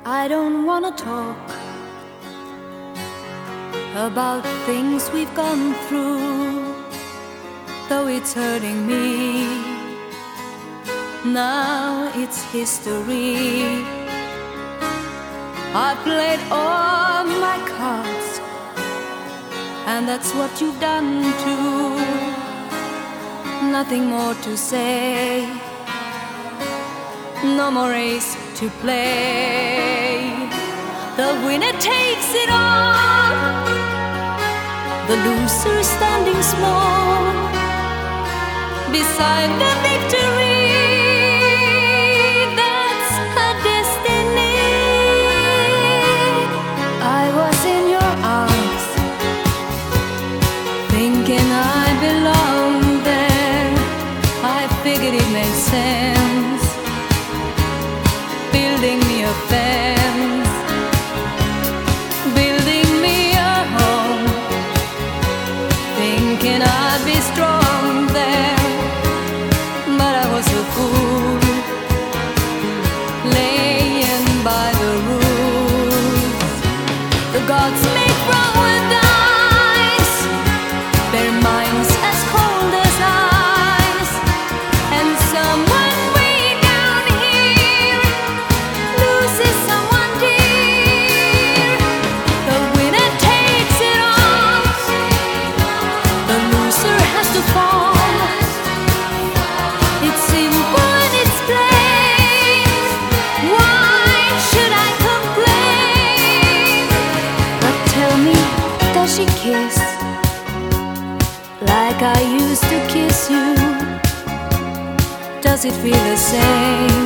I don't wanna talk about things we've gone through, though it's hurting me. Now it's history. I played all my cards, and that's what you've done too. Nothing more to say, no more race to play. The winner takes it all, the loser standing small beside the victory. That's her destiny. I was in your arms, thinking I belonged there. I figured it made sense, building me a fence, building me a home, thinking I'd be strong there. But I was a fool, laying by the rules. The gods make wrong with ice, their minds as cold as ice. And someone way down here loses someone dear. The winner takes it all, the loser has to fall. It's simple and it's plain. Why should I complain? But tell me, does she kiss like I used to kiss you? Does it feel the same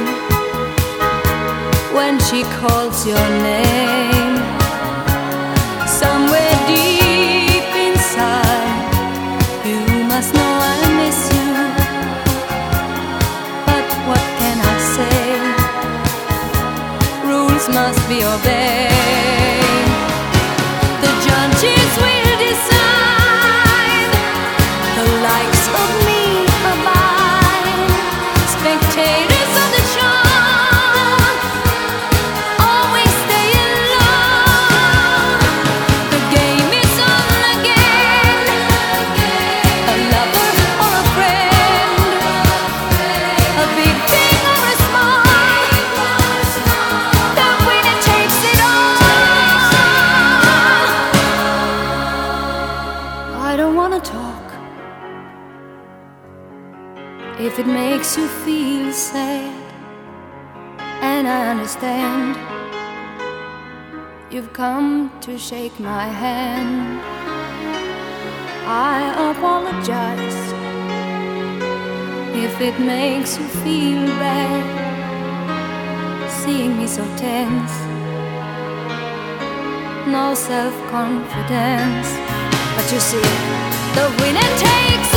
when she calls your name? Somewhere deep inside, you must know I miss you. But what can I say? Rules must be obeyed. The judges will decide, the likes of me abide. Spectators of the show always stay alone. The game is on again, a lover or a friend, a big thing or a small, the winner takes it all. I don't wanna talk if it makes you feel sad, and I understand. You've come to shake my hand. I apologize if it makes you feel bad, seeing me so tense, no self-confidence. But you see, the winner takes